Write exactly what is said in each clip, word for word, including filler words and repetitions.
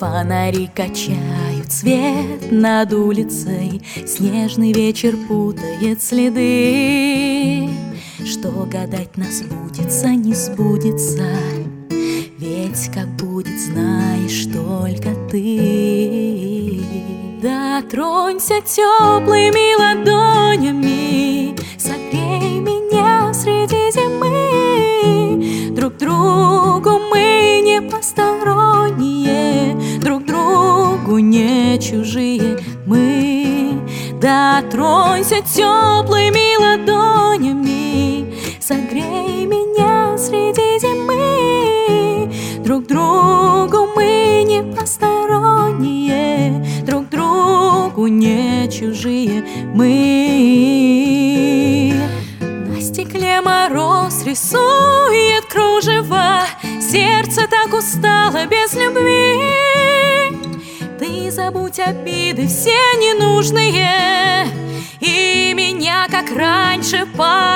Фонари качают свет над улицей, снежный вечер путает следы. Что гадать нас сбудется, не сбудется, ведь как будет, знаешь только ты. Дотронься теплыми ладонями, согрей меня среди зимы. Друг другу мы не посторонние, друг другу не чужие мы. Дотронься теплыми ладонями, согрей меня среди зимы. Друг другу мы не посторонние, друг другу не чужие мы. На стекле мороз рисует кружево, сердце так устало без любви. Ты забудь обиды все ненужные и меня, как раньше,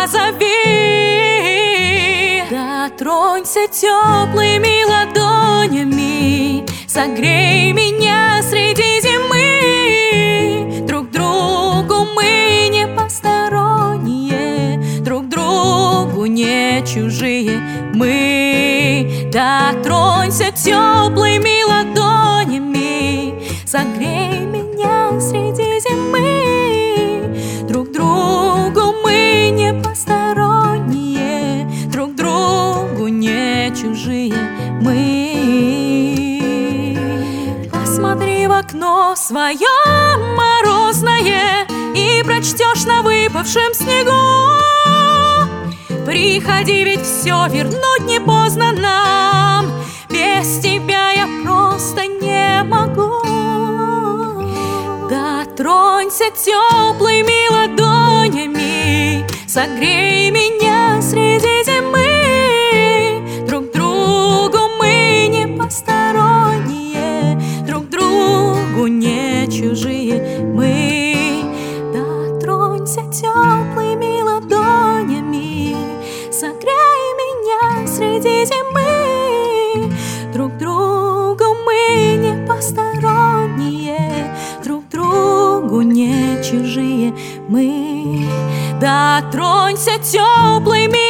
позови. Дотронься теплыми ладонями, согрей меня среди зимы. Друг другу мы не посторонние, друг другу не чужие мы. Дотронься теплыми ладонями, согрей меня среди зимы. Друг другу мы не посторонние, друг другу не чужие мы. Посмотри в окно свое морозное и прочтешь на выпавшем снегу. Приходи, ведь все вернуть не поздно нам, без тебя я просто не могу. Дотронься теплыми ладонями, согрей меня среди зимы. Друг другу мы не посторонние, друг другу не чужие мы. Дотронься теплыми ладонями, согрей меня среди зимы. Друг другу мы не посторонние, друг другу не чужие мы. Дотронься теплыми